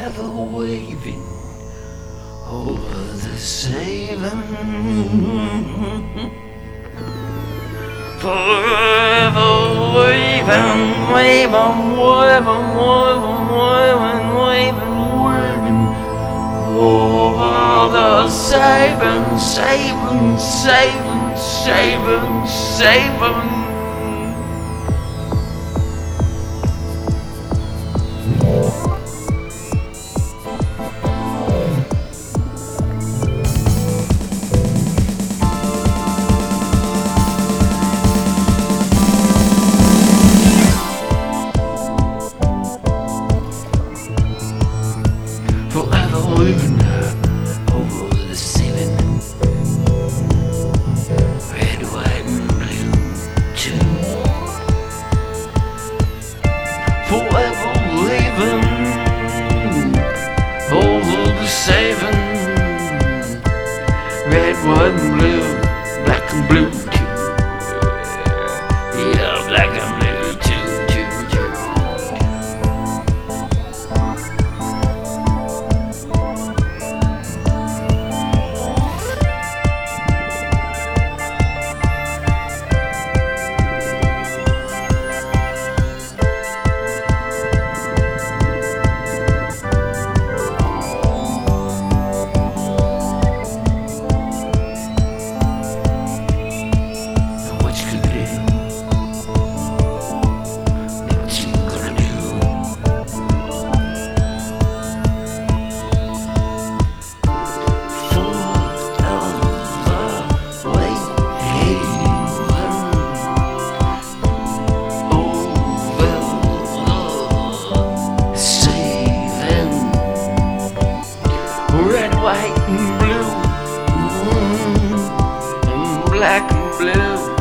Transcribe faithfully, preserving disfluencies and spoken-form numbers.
forever waving over the Salem. Forever waving, waving, waving, waving, waving, waving, waving over the Salem, Salem, Salem, Salem, Salem. Forever waving over the ceiling, red, white, and blue too. Forever waving over the saving, red, white, and blue, black and blue too. Yeah, black and blue too, too, too. Red, white, and blue, mm, and black and blue.